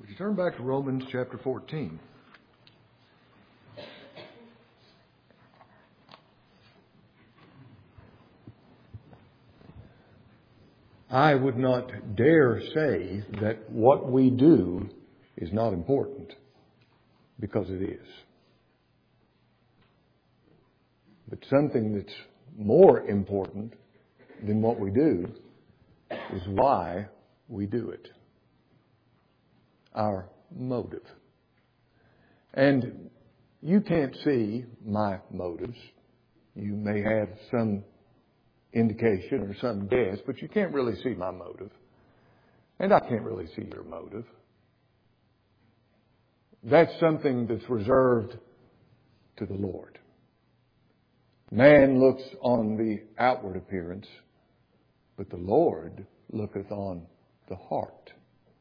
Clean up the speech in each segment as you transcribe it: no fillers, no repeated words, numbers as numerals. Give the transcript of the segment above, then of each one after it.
You turn back to Romans chapter 14. I would not dare say that what we do is not important, because it is. But something that's more important than what we do is why we do it. Our motive. And you can't see my motives. You may have some indication or some guess, but you can't really see my motive. And I can't really see your motive. That's something that's reserved to the Lord. Man looks on the outward appearance, but the Lord looketh on the heart.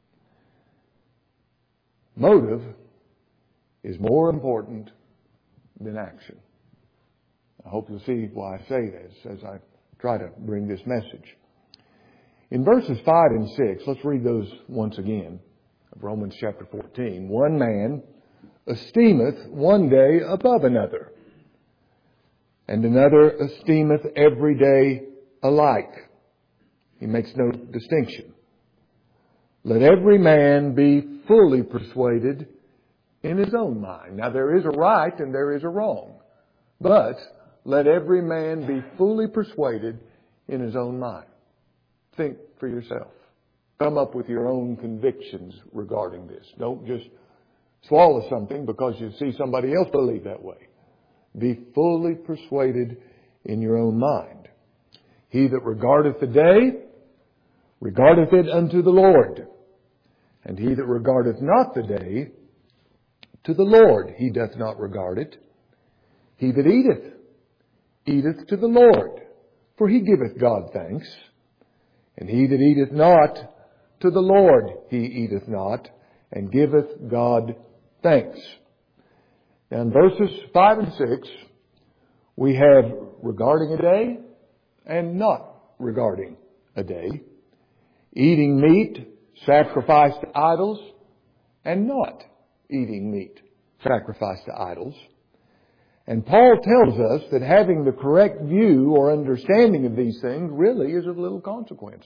Motive is more important than action. I hope you'll see why I say this as I try to bring this message. In verses 5 and 6, let's read those once again, of Romans chapter 14. One man esteemeth one day above another, and another esteemeth every day alike. He makes no distinction. Let every man be fully persuaded in his own mind. Now there is a right and there is a wrong. But let every man be fully persuaded in his own mind. Think for yourself. Come up with your own convictions regarding this. Don't just swallow something because you see somebody else believe that way. Be fully persuaded in your own mind. He that regardeth the day, regardeth it unto the Lord. And he that regardeth not the day, to the Lord he doth not regard it. He that eateth, eateth to the Lord, for he giveth God thanks. And he that eateth not, to the Lord he eateth not, and giveth God thanks. Now in verses 5 and 6, we have regarding a day and not regarding a day. Eating meat sacrificed to idols and not eating meat sacrificed to idols. And Paul tells us that having the correct view or understanding of these things really is of little consequence.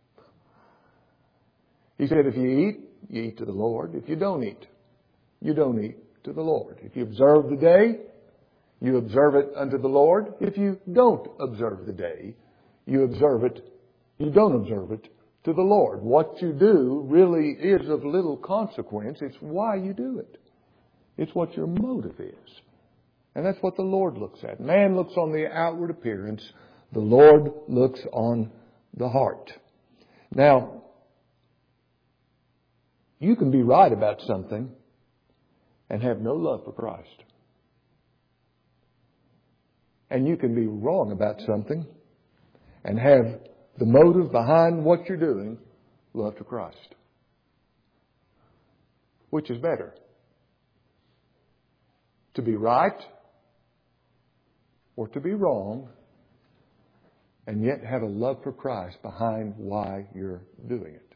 He said if you eat to the Lord. If you don't eat, you don't eat to the Lord. If you observe the day, you observe it unto the Lord. If you don't observe the day, you don't observe it to the Lord. What you do really is of little consequence. It's why you do it. It's what your motive is. And that's what the Lord looks at. Man looks on the outward appearance. The Lord looks on the heart. Now, you can be right about something and have no love for Christ. And you can be wrong about something and have the motive behind what you're doing, love to Christ. Which is better? To be right or to be wrong and yet have a love for Christ behind why you're doing it.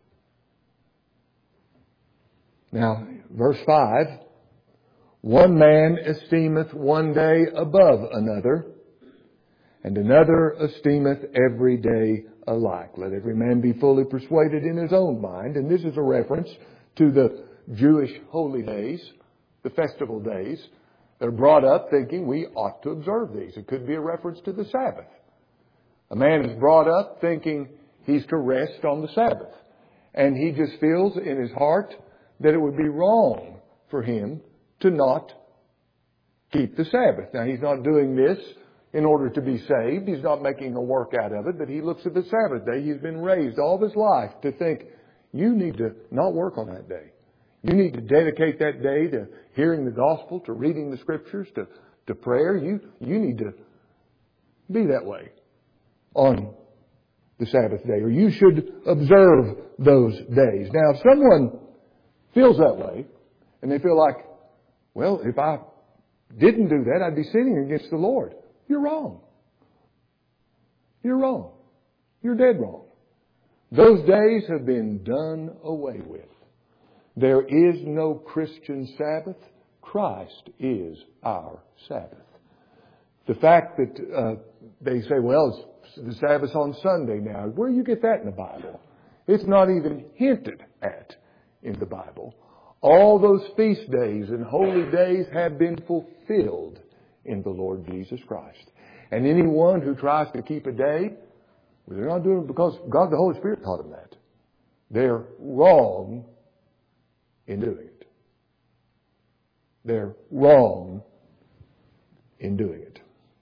Now, verse 5, one man esteemeth one day above another, and another esteemeth every day alike. Let every man be fully persuaded in his own mind. And this is a reference to the Jewish holy days, the festival days. They're brought up thinking we ought to observe these. It could be a reference to the Sabbath. A man is brought up thinking he's to rest on the Sabbath. And he just feels in his heart that it would be wrong for him to not keep the Sabbath. Now, he's not doing this in order to be saved. He's not making a work out of it, but he looks at the Sabbath day. He's been raised all of his life to think, you need to not work on that day. You need to dedicate that day to hearing the gospel, to reading the scriptures, to prayer. You need to be that way on the Sabbath day, or you should observe those days. Now, if someone feels that way, and they feel like, well, if I didn't do that, I'd be sinning against the Lord. You're wrong. You're wrong. You're dead wrong. Those days have been done away with. There is no Christian Sabbath. Christ is our Sabbath. The fact that they say, well, the Sabbath's on Sunday now. Where do you get that in the Bible? It's not even hinted at in the Bible. All those feast days and holy days have been fulfilled in the Lord Jesus Christ. And anyone who tries to keep a day, they're not doing it because God the Holy Spirit taught them that. They're wrong in doing it. They're wrong in doing it.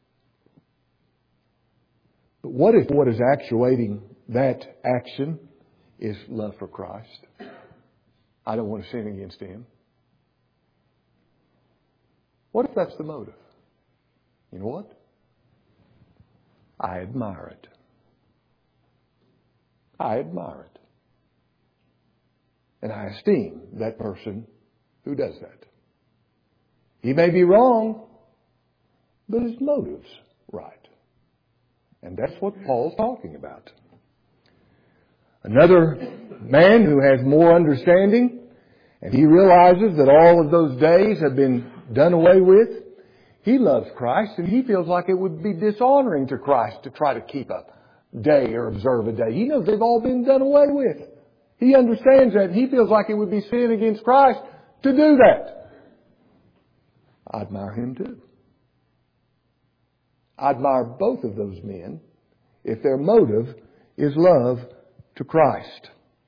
But what if what is actuating that action is love for Christ? I don't want to sin against Him. What if that's the motive? You know what? I admire it. I admire it. And I esteem that person who does that. He may be wrong, but his motive's right. And that's what Paul's talking about. Another man who has more understanding, and he realizes that all of those days have been done away with. He loves Christ, and he feels like it would be dishonoring to Christ to try to keep a day or observe a day. He knows they've all been done away with. He understands that, and he feels like it would be sin against Christ to do that. I admire him too. I admire both of those men if their motive is love to Christ.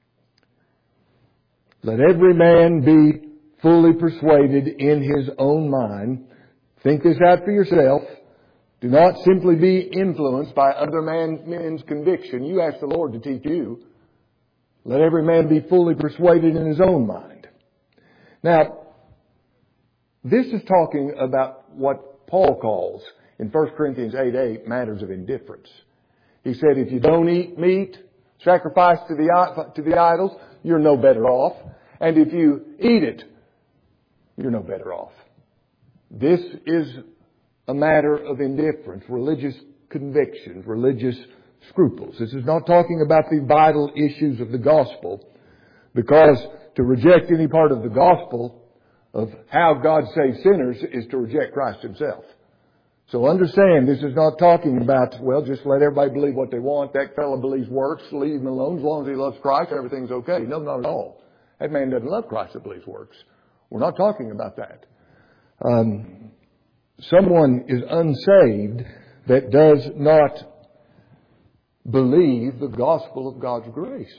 Let every man be fully persuaded in his own mind. Think this out for yourself. Do not simply be influenced by other men's conviction. You ask the Lord to teach you. Let every man be fully persuaded in his own mind. Now, this is talking about what Paul calls in 1 Corinthians 8:8 matters of indifference. He said, if you don't eat meat sacrificed to the idols, you're no better off. And if you eat it, you're no better off. This is a matter of indifference, religious convictions, religious scruples. This is not talking about the vital issues of the gospel, because to reject any part of the gospel of how God saves sinners is to reject Christ Himself. So understand, this is not talking about, well, just let everybody believe what they want. That fellow believes works, leave him alone. As long as he loves Christ, everything's okay. No, not at all. That man doesn't love Christ that believes works. We're not talking about that. Someone is unsaved that does not believe the gospel of God's grace.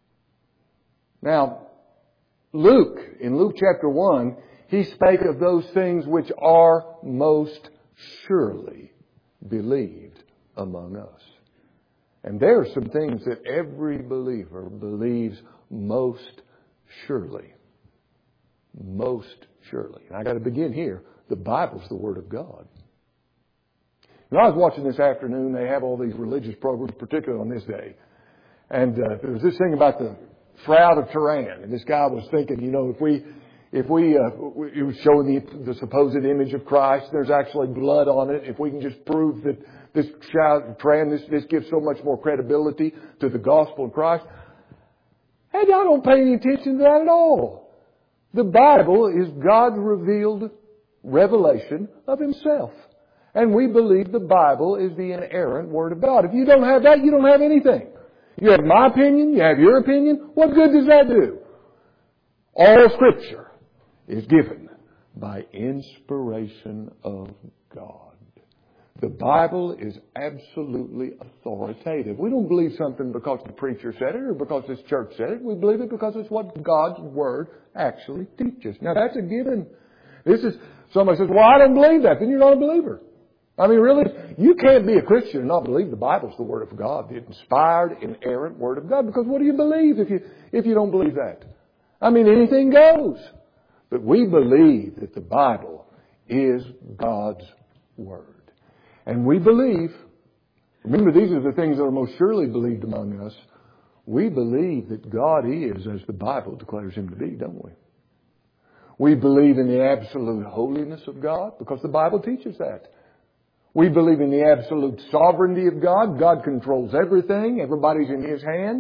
Now, Luke, in Luke chapter 1, he spake of those things which are most surely believed among us. And there are some things that every believer believes most surely. Most surely. And I got to begin here. The Bible's the Word of God. When I was watching this afternoon, they have all these religious programs, particularly on this day. And there was this thing about the Shroud of Turin. And this guy was thinking, you know, it was showing the supposed image of Christ. There's actually blood on it. If we can just prove that this Shroud of Turin, this gives so much more credibility to the gospel of Christ. Hey, I don't pay any attention to that at all. The Bible is God's revealed revelation of Himself. And we believe the Bible is the inerrant Word of God. If you don't have that, you don't have anything. You have my opinion, you have your opinion. What good does that do? All Scripture is given by inspiration of God. The Bible is absolutely authoritative. We don't believe something because the preacher said it or because this church said it. We believe it because it's what God's Word actually teaches. Now, that's a given. Somebody says, well, I don't believe that. Then you're not a believer. I mean, really, you can't be a Christian and not believe the Bible's the Word of God, the inspired, inerrant Word of God. Because what do you believe if you don't believe that? I mean, anything goes. But we believe that the Bible is God's Word. And we believe, remember, these are the things that are most surely believed among us. We believe that God is as the Bible declares Him to be, don't we? We believe in the absolute holiness of God because the Bible teaches that. We believe in the absolute sovereignty of God. God controls everything. Everybody's in His hands.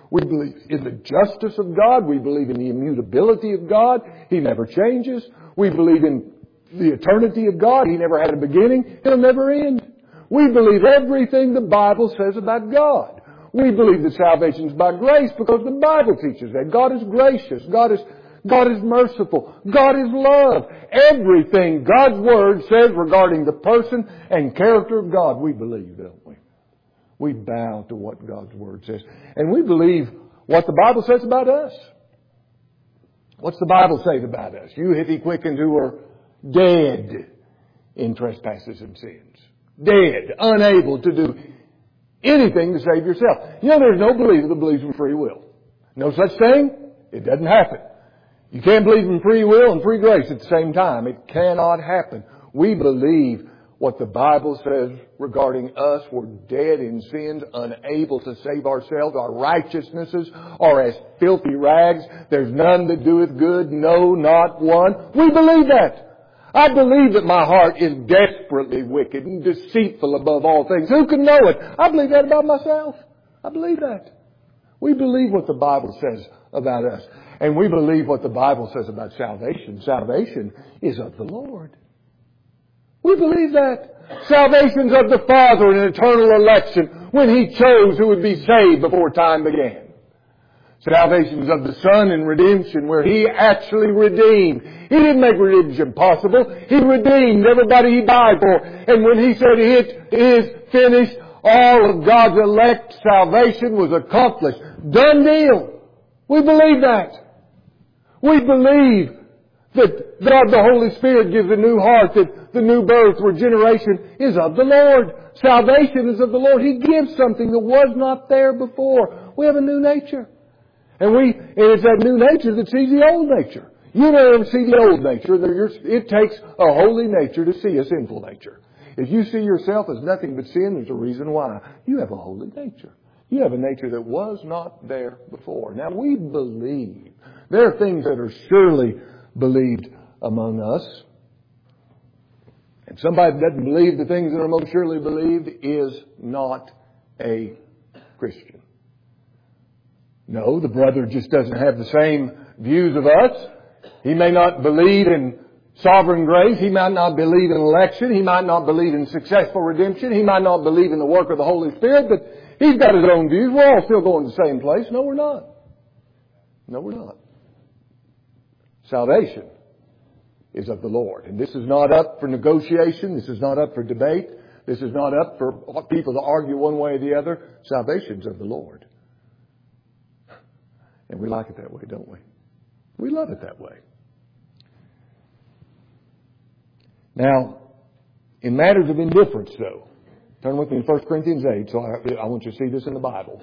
We believe in the justice of God. We believe in the immutability of God. He never changes. We believe in the eternity of God. He never had a beginning. He'll never end. We believe everything the Bible says about God. We believe that salvation is by grace because the Bible teaches that. God is gracious. God is merciful. God is love. Everything God's Word says regarding the person and character of God, we believe, don't we? We bow to what God's Word says. And we believe what the Bible says about us. What's the Bible say about us? You hath He quickened who are dead in trespasses and sins. Dead, unable to do anything to save yourself. You know, there's no believer that believes in free will. No such thing. It doesn't happen. You can't believe in free will and free grace at the same time. It cannot happen. We believe what the Bible says regarding us. We're dead in sins, unable to save ourselves. Our righteousnesses are as filthy rags. There's none that doeth good, no, not one. We believe that. I believe that my heart is desperately wicked and deceitful above all things. Who can know it? I believe that about myself. I believe that. We believe what the Bible says about us. And we believe what the Bible says about salvation. Salvation is of the Lord. We believe that. Salvation's of the Father in an eternal election when He chose who would be saved before time began. Salvation's of the Son in redemption where He actually redeemed. He didn't make redemption possible. He redeemed everybody He died for. And when He said it is finished, all of God's elect salvation was accomplished. Done deal. We believe that. We believe that God the Holy Spirit gives a new heart, that the new birth, regeneration is of the Lord. Salvation is of the Lord. He gives something that was not there before. We have a new nature. And it's that new nature that sees the old nature. You never see the old nature. It takes a holy nature to see a sinful nature. If you see yourself as nothing but sin, there's a reason why. You have a holy nature. You have a nature that was not there before. Now we believe. There are things that are surely believed among us. And somebody that doesn't believe the things that are most surely believed is not a Christian. No, the brother just doesn't have the same views of us. He may not believe in sovereign grace. He might not believe in election. He might not believe in successful redemption. He might not believe in the work of the Holy Spirit. But he's got his own views. We're all still going to the same place. No, we're not. No, we're not. Salvation is of the Lord. And this is not up for negotiation. This is not up for debate. This is not up for people to argue one way or the other. Salvation's of the Lord. And we like it that way, don't we? We love it that way. Now, in matters of indifference, though, turn with me to 1 Corinthians 8, so I want you to see this in the Bible.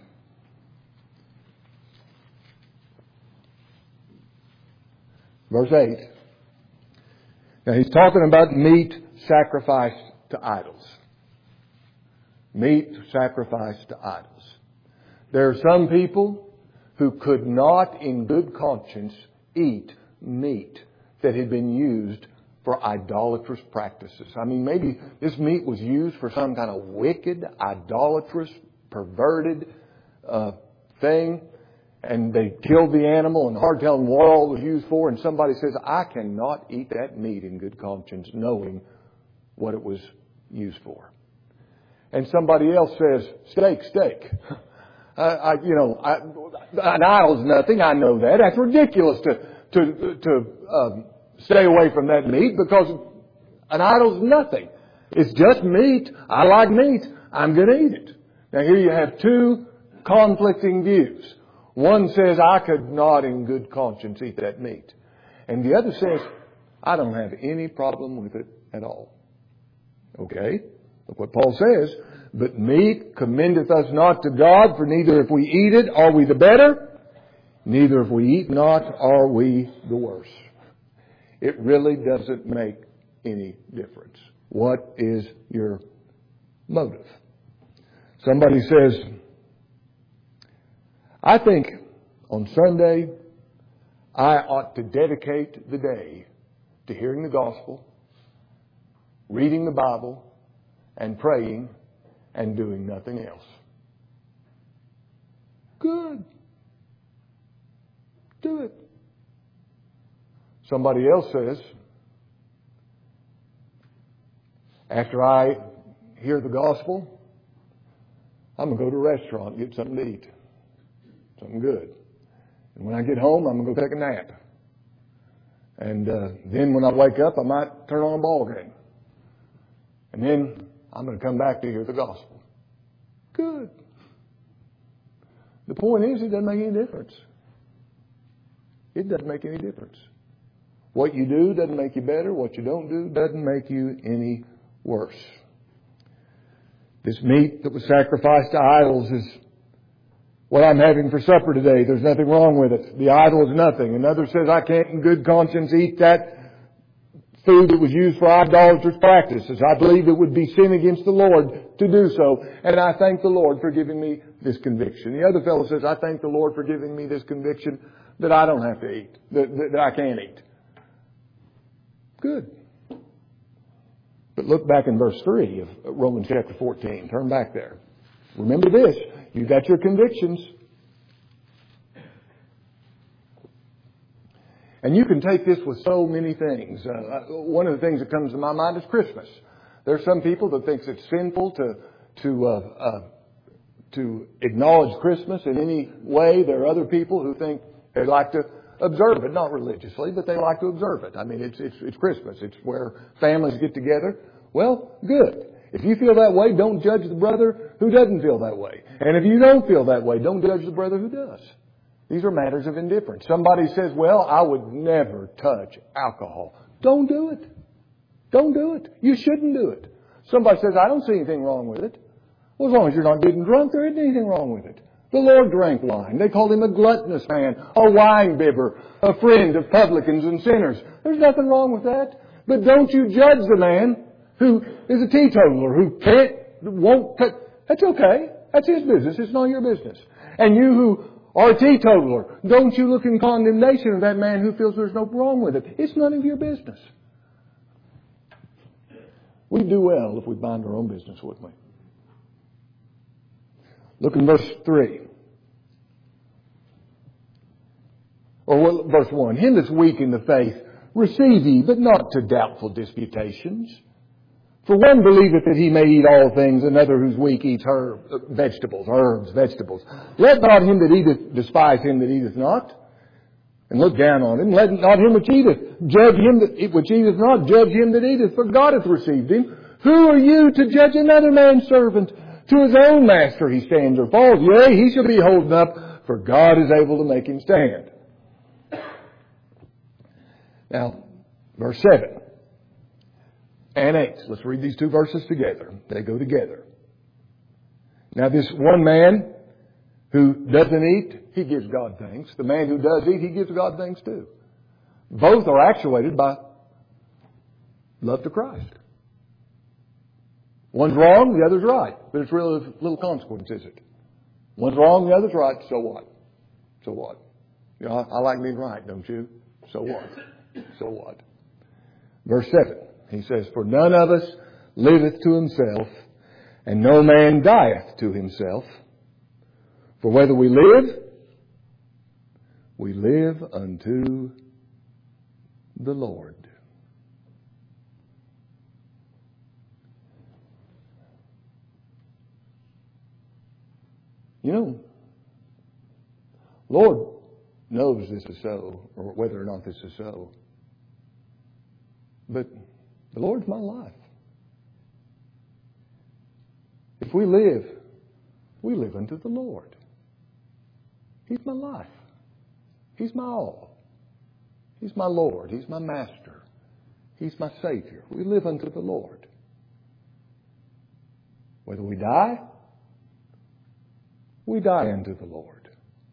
Verse 8. Now, he's talking about meat sacrificed to idols. Meat sacrificed to idols. There are some people who could not in good conscience eat meat that had been used for idolatrous practices. I mean, maybe this meat was used for some kind of wicked, idolatrous, perverted thing, and they killed the animal, and hard telling what all it was used for, and somebody says, I cannot eat that meat in good conscience knowing what it was used for. And somebody else says, steak. An idol's nothing. I know that. That's ridiculous to stay away from that meat because an idol's nothing. It's just meat. I like meat. I'm going to eat it. Now here you have two conflicting views. One says, I could not in good conscience eat that meat. And the other says, I don't have any problem with it at all. Okay? Look what Paul says. But meat commendeth us not to God, for neither if we eat it are we the better, neither if we eat not are we the worse. It really doesn't make any difference. What is your motive? Somebody says, I think on Sunday I ought to dedicate the day to hearing the gospel, reading the Bible, and praying and doing nothing else. Good. Do it. Somebody else says, after I hear the gospel, I'm going to go to a restaurant and get something to eat. Something good. And when I get home, I'm going to go take a nap. And then when I wake up, I might turn on a ball game. And then I'm going to come back to hear the gospel. Good. The point is, it doesn't make any difference. It doesn't make any difference. What you do doesn't make you better. What you don't do doesn't make you any worse. This meat that was sacrificed to idols is what I'm having for supper today. There's nothing wrong with it. The idol is nothing. Another says, I can't in good conscience eat that food that was used for idolatrous practices. I believe it would be sin against the Lord to do so. And I thank the Lord for giving me this conviction. The other fellow says, I thank the Lord for giving me this conviction that I don't have to eat, that I can't eat. Good. But look back in verse 3 of Romans chapter 14. Turn back there. Remember this. You've got your convictions. And you can take this with so many things. One of the things that comes to my mind is Christmas. There are some people that think it's sinful to acknowledge Christmas in any way. There are other people who think they like to observe it, not religiously, but they like to observe it. I mean, it's Christmas. It's where families get together. Well, good. If you feel that way, don't judge the brother who doesn't feel that way. And if you don't feel that way, don't judge the brother who does. These are matters of indifference. Somebody says, well, I would never touch alcohol. Don't do it. Don't do it. You shouldn't do it. Somebody says, I don't see anything wrong with it. Well, as long as you're not getting drunk, there isn't anything wrong with it. The Lord drank wine. They called him a gluttonous man, a wine bibber, a friend of publicans and sinners. There's nothing wrong with that. But don't you judge the man who is a teetotaler, who won't. That's okay. That's his business. It's not your business. And you who are a teetotaler, don't you look in condemnation of that man who feels there's no wrong with it. It's none of your business. We'd do well if we mind our own business, wouldn't we? Look in verse 3. Or verse 1. Him that's weak in the faith, receive ye, but not to doubtful disputations. For one believeth that he may eat all things, another who's weak eats herbs. Let not him that eateth despise him that eateth not, and look down on him. Let not him which eateth judge him which eateth not, judge him that eateth, for God hath received him. Who are you to judge another man's servant? To his own master he stands or falls. Yea, he shall be holden up, for God is able to make him stand. Now, verse 7 and 8. Let's read these two verses together. They go together. Now, this one man who doesn't eat, he gives God thanks. The man who does eat, he gives God thanks too. Both are actuated by love to Christ. One's wrong, the other's right. But it's really little consequence, is it? One's wrong, the other's right. So what? So what? You know, I like being right, don't you? So what? So what? Verse 7, he says, for none of us liveth to himself, and no man dieth to himself. For whether we live unto the Lord. You know, Lord knows this is so, or whether or not this is so. But the Lord's my life. If we live unto the Lord. He's my life. He's my all. He's my Lord. He's my Master. He's my Savior. We live unto the Lord. Whether we die unto the Lord.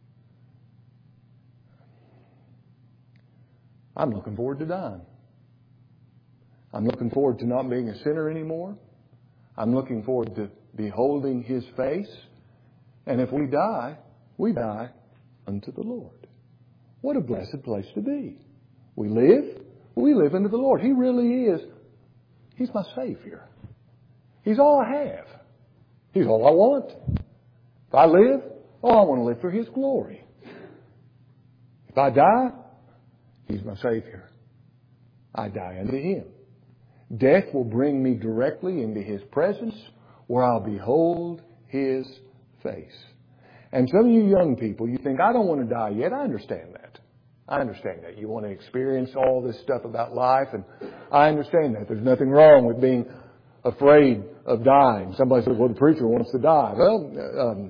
I'm looking forward to dying. I'm looking forward to not being a sinner anymore. I'm looking forward to beholding His face. And if we die unto the Lord. What a blessed place to be. We live unto the Lord. He really is. He's my Savior. He's all I have. He's all I want. If I live, Oh, I want to live for His glory. If I die, He's my Savior. I die unto Him. Death will bring me directly into His presence where I'll behold His face. And some of you young people, you think, I don't want to die yet. I understand that. I understand that. You want to experience all this stuff about life, and I understand that. There's nothing wrong with being afraid of dying. Somebody says, well, the preacher wants to die. Well,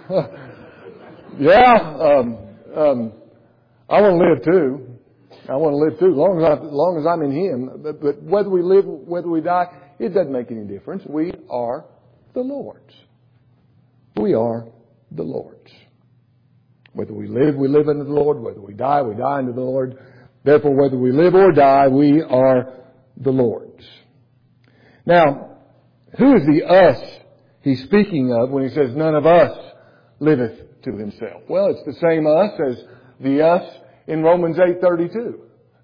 I want to live too. I want to live too, as long as I'm in Him. But whether we live, whether we die, it doesn't make any difference. We are the Lord's. We are the Lord's. Whether we live unto the Lord. Whether we die unto the Lord. Therefore, whether we live or die, we are the Lord's. Now, who is the us He's speaking of when He says, none of us liveth to himself? Well, it's the same us as the us in Romans 8:32.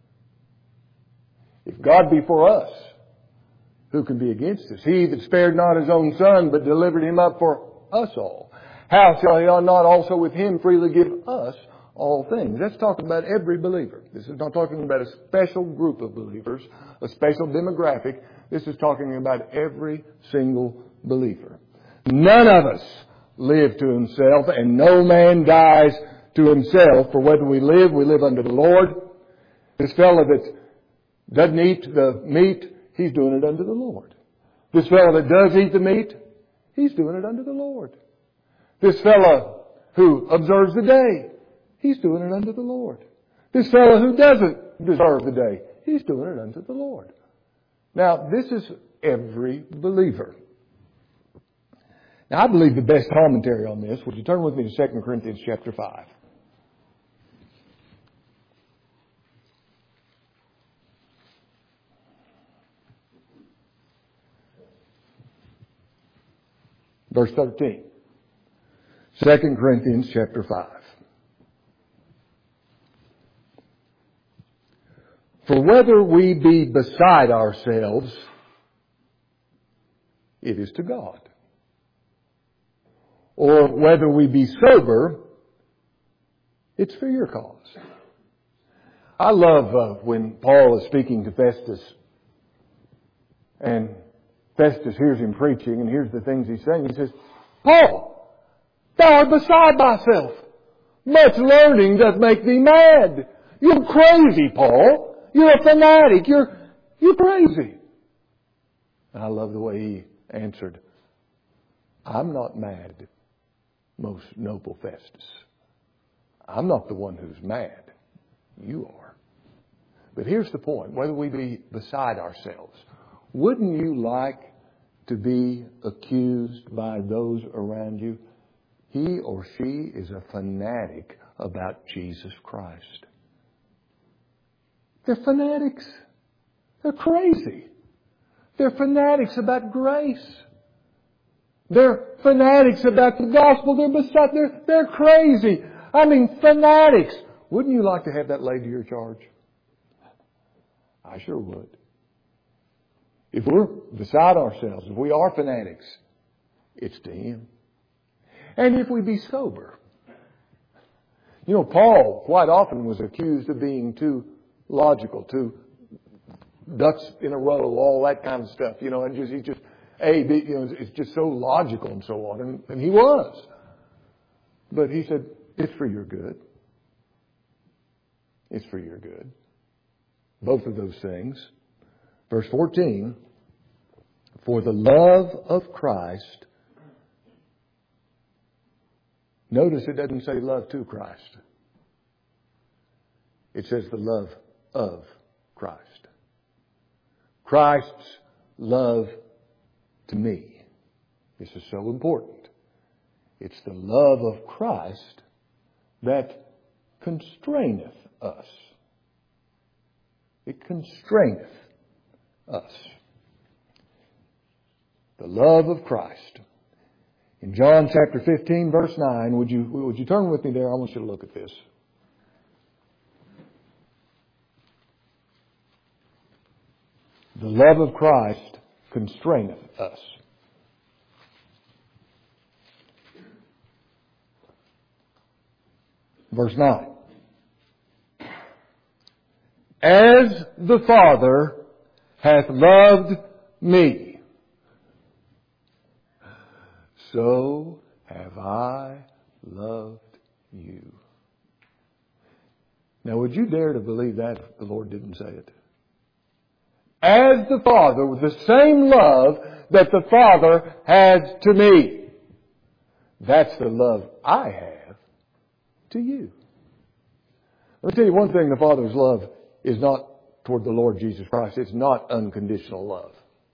If God be for us, who can be against us? He that spared not His own Son, but delivered Him up for us all, how shall He not also with Him freely give us all things? That's talking about every believer. This is not talking about a special group of believers, a special demographic. This is talking about every single believer. None of us live to himself, and no man dies to himself. For whether we live unto the Lord. This fellow that doesn't eat the meat, he's doing it unto the Lord. This fellow that does eat the meat, he's doing it unto the Lord. This fellow who observes the day, he's doing it unto the Lord. This fellow who doesn't deserve the day, he's doing it unto the Lord. Now, this is every believer. Now, I believe the best commentary on this, would you turn with me to 2 Corinthians chapter 5. Verse 13. 2 Corinthians chapter 5. For whether we be beside ourselves, it is to God. Or whether we be sober, it's for your cause. I love when Paul is speaking to Festus, and Festus hears him preaching and hears the things he's saying. He says, Paul, thou art beside thyself. Much learning doth make thee mad. You're crazy, Paul. You're a fanatic. You're crazy. And I love the way he answered, I'm not mad, most noble Festus. I'm not the one who's mad. You are. But here's the point. Whether we be beside ourselves, wouldn't you like to be accused by those around you? He or she is a fanatic about Jesus Christ. They're fanatics. They're crazy. They're fanatics about grace. They're fanatics about the gospel. They're crazy. I mean, fanatics. Wouldn't you like to have that laid to your charge? I sure would. If we're beside ourselves, if we are fanatics, it's to Him. And if we be sober. You know, Paul quite often was accused of being too logical, too ducks in a row, all that kind of stuff. You know, and it's just so logical and so on. And he was. But he said, it's for your good. It's for your good. Both of those things. Verse 14, for the love of Christ. Notice it doesn't say love to Christ. It says the love of Christ. Christ's love to me. This is so important. It's the love of Christ that constraineth us. It constraineth us. The love of Christ. In John chapter 15, verse 9, would you turn with me there? I want you to look at this. The love of Christ constraineth us. Verse 9. As the Father hath loved me, so have I loved you. Now, would you dare to believe that if the Lord didn't say it? As the Father, with the same love that the Father has to me. That's the love I have to you. Let me tell you one thing, the Father's love is not toward the Lord Jesus Christ. It's not unconditional love.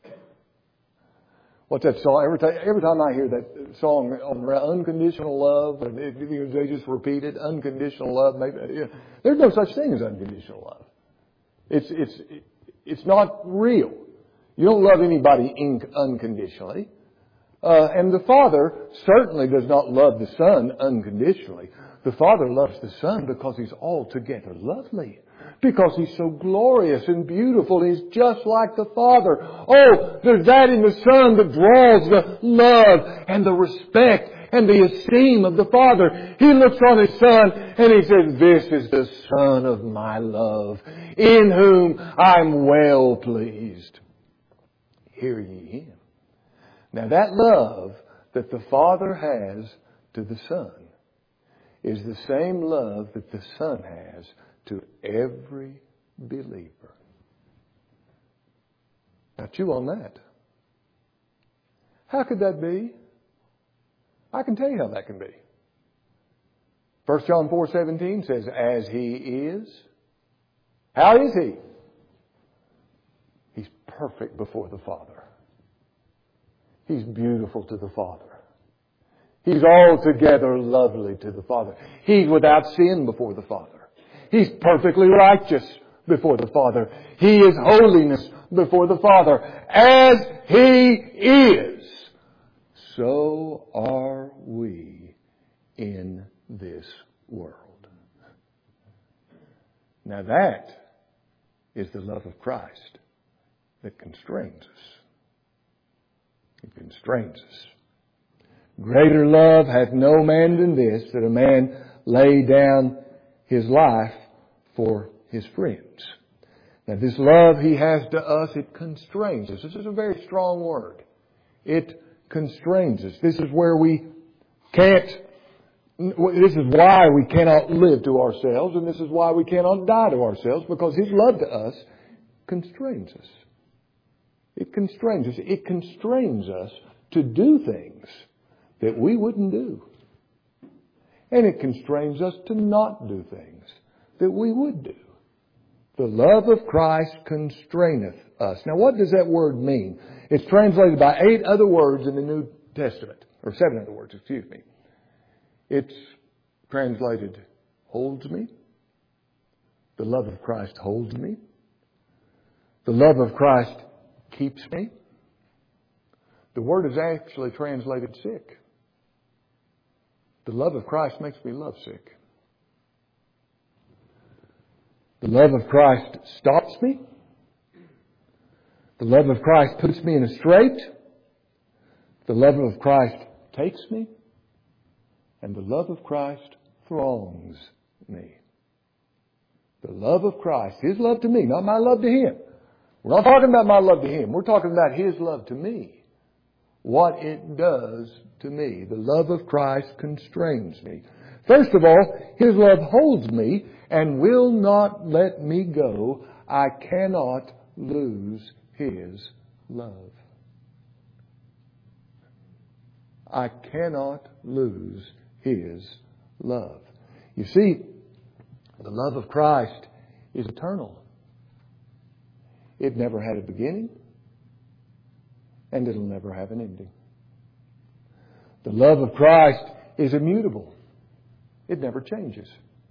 What's that song? Every time I hear that song on unconditional love, and they just repeat it, unconditional love. There's no such thing as unconditional love. It's not real. You don't love anybody unconditionally. And the Father certainly does not love the Son unconditionally. The Father loves the Son because He's altogether lovely. Because He's so glorious and beautiful. He's just like the Father. Oh, there's that in the Son that draws the love and the respect and the esteem of the Father. He looks on His Son and He says, "This is the Son of my love, in whom I'm well pleased. Hear ye Him." Now that love that the Father has to the Son is the same love that the Son has to every believer. Now chew on that. How could that be? I can tell you how that can be. 1 John 4:17 says, "As He is." How is He? He's perfect before the Father. He's beautiful to the Father. He's altogether lovely to the Father. He's without sin before the Father. He's perfectly righteous before the Father. He is holiness before the Father. As He is, so are we in this world. Now that is the love of Christ that constrains us. It constrains us. Greater love hath no man than this, that a man lay down his life for his friends. Now this love He has to us, it constrains us. This is a very strong word. It constrains us. This is where we can't, this is why we cannot live to ourselves, and this is why we cannot die to ourselves, because His love to us constrains us. It constrains us. It constrains us to do things that we wouldn't do. And it constrains us to not do things that we would do. The love of Christ constraineth us. Now what does that word mean? It's translated by 8 other words in the New Testament. Or 7 other words, excuse me. It's translated holds me. The love of Christ holds me. The love of Christ keeps me. The word is actually translated sick. The love of Christ makes me lovesick. The love of Christ stops me. The love of Christ puts me in a strait. The love of Christ takes me. And the love of Christ throngs me. The love of Christ, His love to me, not my love to Him. We're not talking about my love to Him. We're talking about His love to me. What it does to me. The love of Christ constrains me. First of all, His love holds me and will not let me go. I cannot lose His love. I cannot lose His love. You see, the love of Christ is eternal. It never had a beginning, and it'll never have an ending. The love of Christ is immutable. It never changes.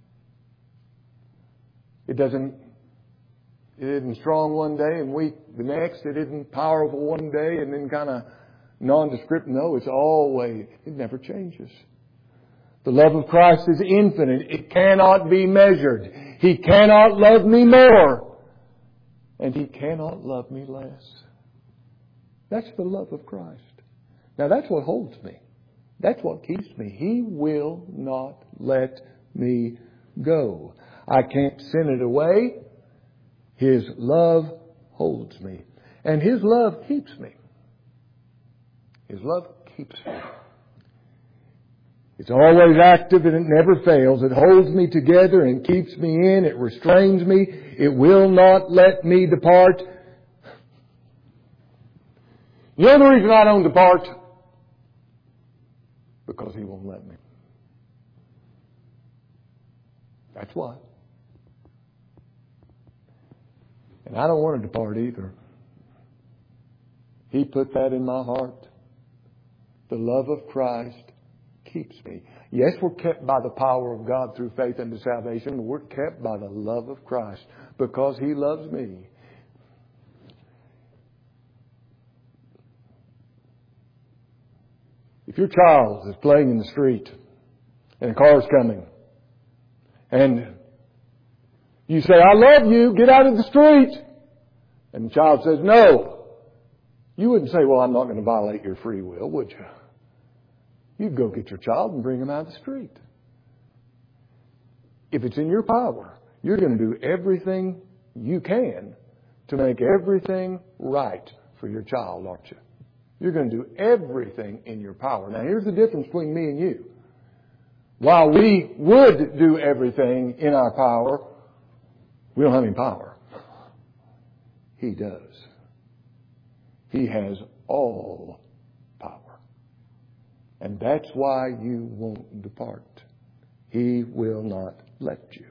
It isn't strong one day and weak the next. It isn't powerful one day and then kind of nondescript. No, it's always, it never changes. The love of Christ is infinite. It cannot be measured. He cannot love me more, and He cannot love me less. That's the love of Christ. Now that's what holds me. That's what keeps me. He will not let me go. I can't send it away. His love holds me. And His love keeps me. His love keeps me. It's always active and it never fails. It holds me together and keeps me in. It restrains me. It will not let me depart. You know the reason I don't depart? Because He won't let me. That's why. And I don't want to depart either. He put that in my heart. The love of Christ keeps me. Yes, we're kept by the power of God through faith unto salvation, but we're kept by the love of Christ because He loves me. If your child is playing in the street and a car is coming and you say, I love you, get out of the street, and the child says, no, you wouldn't say, well, I'm not going to violate your free will, would you? You'd go get your child and bring him out of the street. If it's in your power, you're going to do everything you can to make everything right for your child, aren't you? You're going to do everything in your power. Now, here's the difference between me and you. While we would do everything in our power, we don't have any power. He does. He has all power. And that's why you won't depart. He will not let you.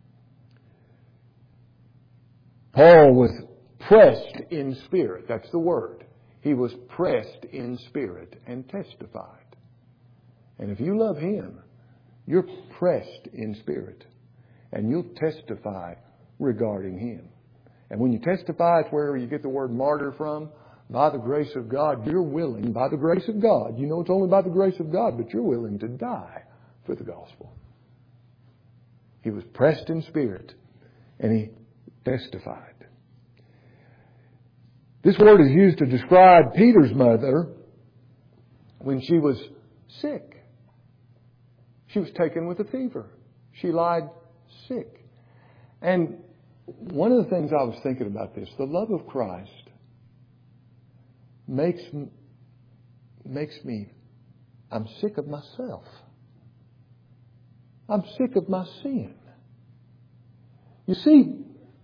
Paul was pressed in spirit. That's the word. He was pressed in spirit and testified. And if you love Him, you're pressed in spirit. And you'll testify regarding Him. And when you testify, it's where you get the word martyr from. By the grace of God, you're willing, by the grace of God, you know it's only by the grace of God, but you're willing to die for the gospel. He was pressed in spirit, and he testified. This word is used to describe Peter's mother when she was sick. She was taken with a fever. She lied sick. And one of the things I was thinking about this, the love of Christ makes me, I'm sick of myself. I'm sick of my sin. You see,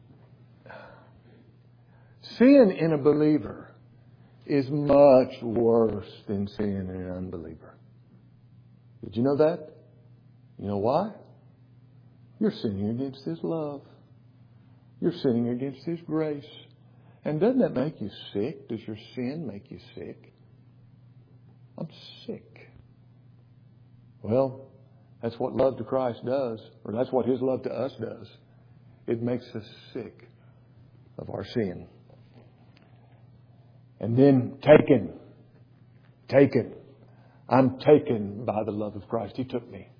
sin in a believer is much worse than sin in an unbeliever. Did you know that? You know why? You're sinning against His love. You're sinning against His grace. And doesn't that make you sick? Does your sin make you sick? I'm sick. Well, that's what love to Christ does, or that's what His love to us does. It makes us sick of our sin. And then taken. I'm taken by the love of Christ. He took me.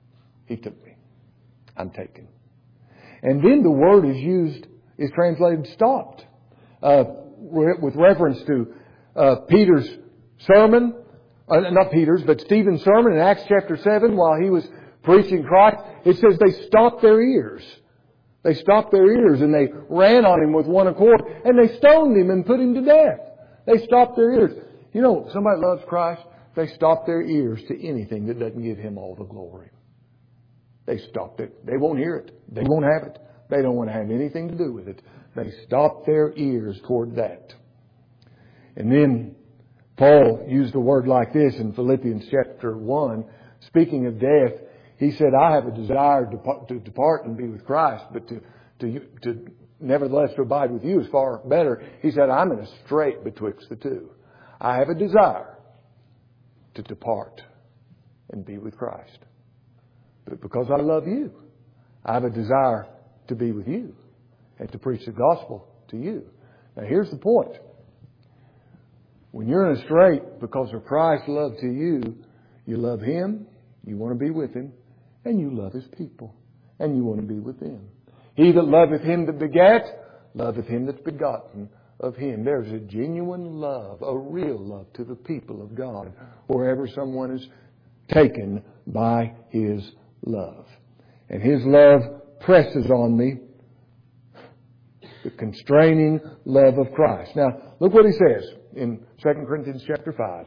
I'm taken. And then the word is translated stopped. With reference to Peter's sermon, not Peter's, but Stephen's sermon in Acts chapter 7 while he was preaching Christ, it says they stopped their ears. They stopped their ears and they ran on him with one accord and they stoned him and put him to death. They stopped their ears. You know, somebody loves Christ, they stop their ears to anything that doesn't give Him all the glory. They stopped it. They won't hear it. They won't have it. They don't want to have anything to do with it. They stopped their ears toward that. And then Paul used a word like this in Philippians chapter 1. Speaking of death, he said, I have a desire to depart and be with Christ, but to nevertheless to abide with you is far better. He said, I'm in a strait betwixt the two. I have a desire to depart and be with Christ. But because I love you, I have a desire to be with you and to preach the gospel to you. Now here's the point. When you're in a strait because of Christ's love to you, you love Him, you want to be with Him, and you love His people, and you want to be with them. He that loveth Him that begat, loveth Him that's begotten of Him. There's a genuine love, a real love to the people of God, wherever someone is taken by His love. And His love presses on me. The constraining love of Christ. Now, look what he says in 2 Corinthians chapter 5.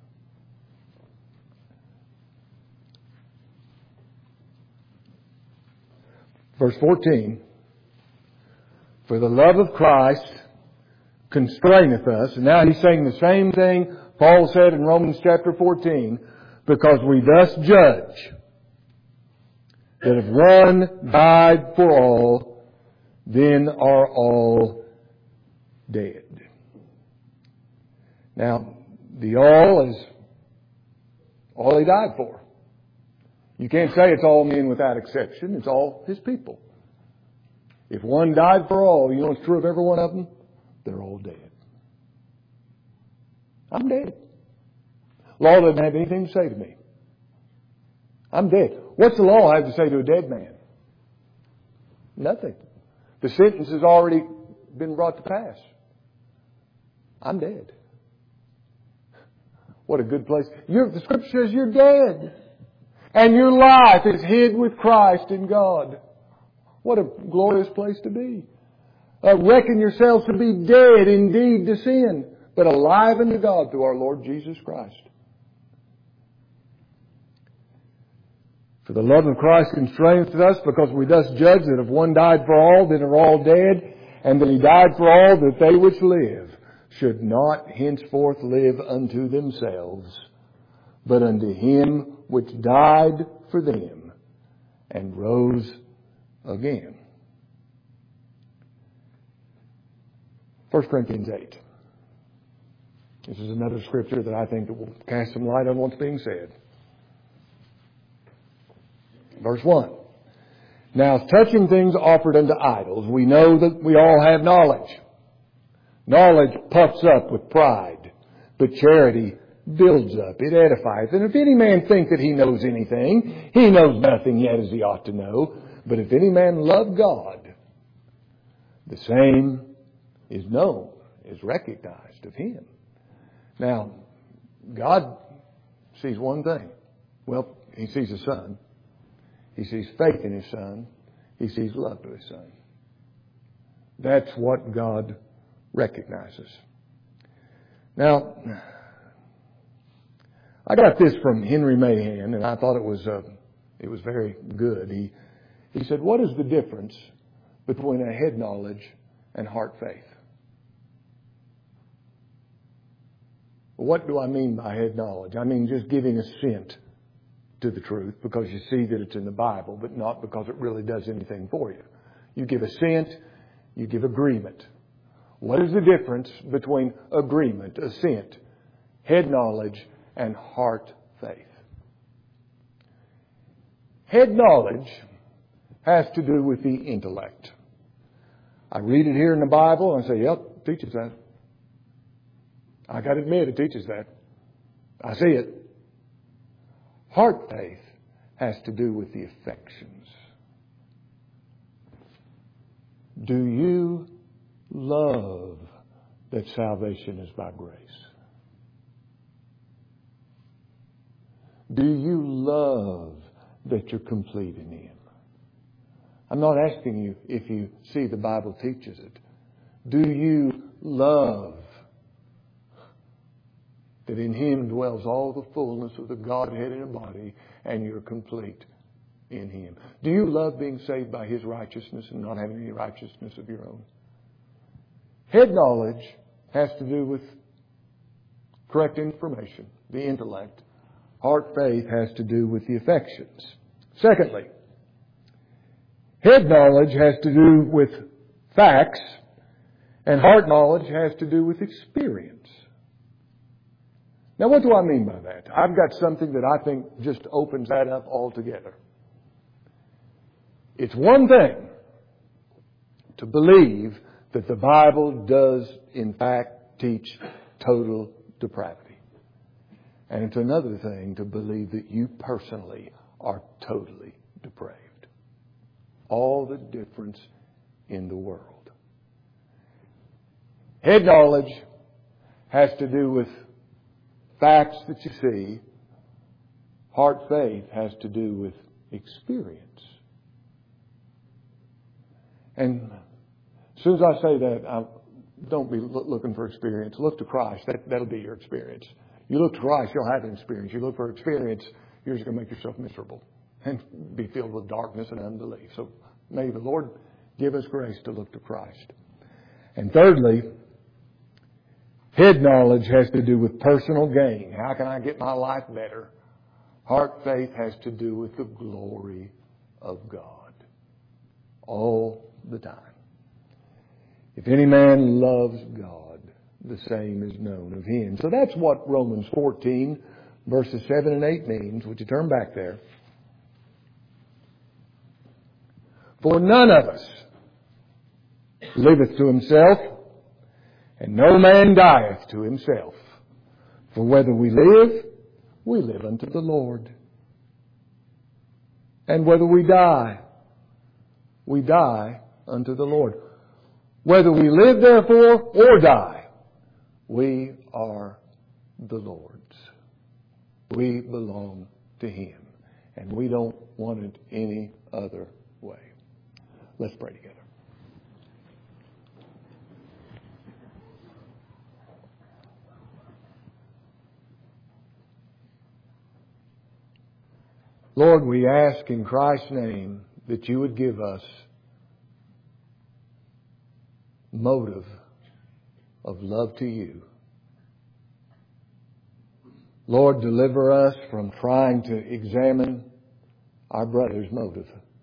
Verse 14. For the love of Christ constraineth us. And now he's saying the same thing Paul said in Romans chapter 14. Because we thus judge that if one died for all, then are all dead. Now, the all is all He died for. You can't say it's all men without exception. It's all His people. If one died for all, you know what's true of every one of them? They're all dead. I'm dead. Law doesn't have anything to say to me. I'm dead. What's the law have to say to a dead man? Nothing. The sentence has already been brought to pass. I'm dead. What a good place. The Scripture says you're dead. And your life is hid with Christ in God. What a glorious place to be. Reckon yourselves to be dead indeed to sin, but alive unto God through our Lord Jesus Christ. For the love of Christ constraineth us, because we thus judge that if one died for all, then are all dead, and that He died for all, that they which live should not henceforth live unto themselves, but unto Him which died for them and rose again. 1 Corinthians 8. This is another scripture that I think that will cast some light on what's being said. Verse 1. Now, touching things offered unto idols, we know that we all have knowledge. Knowledge puffs up with pride, but charity builds up, it edifieth. And if any man think that he knows anything, he knows nothing yet as he ought to know. But if any man love God, the same is known, is recognized of Him. Now, God sees one thing. Well, He sees a Son. He sees faith in His Son. He sees love to His Son. That's what God recognizes. Now, I got this from Henry Mahan, and I thought it was very good. He said, what is the difference between a head knowledge and heart faith? What do I mean by head knowledge? I mean just giving assent to the truth because you see that it's in the Bible, but not because it really does anything for you. You give assent, you give agreement. What is the difference between agreement, assent, head knowledge, and heart faith? Head knowledge has to do with the intellect. I read it here in the Bible and I say, yep, it teaches that. I got to admit, it teaches that. I see it. Heart faith has to do with the affections. Do you love that salvation is by grace? Do you love that you're complete in Him? I'm not asking you if you see the Bible teaches it. Do you love that in Him dwells all the fullness of the Godhead in a body, and you're complete in Him? Do you love being saved by His righteousness and not having any righteousness of your own? Head knowledge has to do with correct information, the intellect. Heart faith has to do with the affections. Secondly, head knowledge has to do with facts, and heart knowledge has to do with experience. Now, what do I mean by that? I've got something that I think just opens that up altogether. It's one thing to believe that the Bible does, in fact, teach total depravity. And it's another thing to believe that you personally are totally depraved. All the difference in the world. Head knowledge has to do with facts that you see. Heart faith has to do with experience. And as soon as I say that, don't be looking for experience. Look to Christ. That'll be your experience. You look to Christ, you'll have an experience. You look for experience, you're just going to make yourself miserable and be filled with darkness and unbelief. So may the Lord give us grace to look to Christ. And thirdly, head knowledge has to do with personal gain. How can I get my life better? Heart faith has to do with the glory of God all the time. If any man loves God, the same is known of him. So that's what Romans 14, verses 7 and 8 means. Would you turn back there? For none of us liveth to himself, and no man dieth to himself. For whether we live unto the Lord. And whether we die unto the Lord. Whether we live, therefore, or die, we are the Lord's. We belong to Him. And we don't want it any other way. Let's pray together. Lord, we ask in Christ's name that you would give us motive of love to you. Lord, deliver us from trying to examine our brother's motive.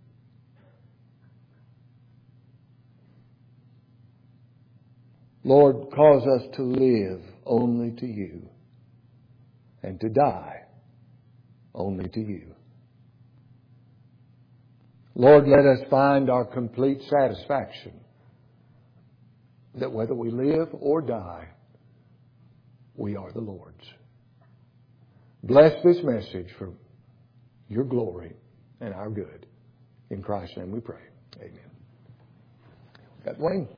Lord, cause us to live only to you and to die only to you. Lord, let us find our complete satisfaction that whether we live or die, we are the Lord's. Bless this message for your glory and our good. In Christ's name we pray. Amen. Got Wayne?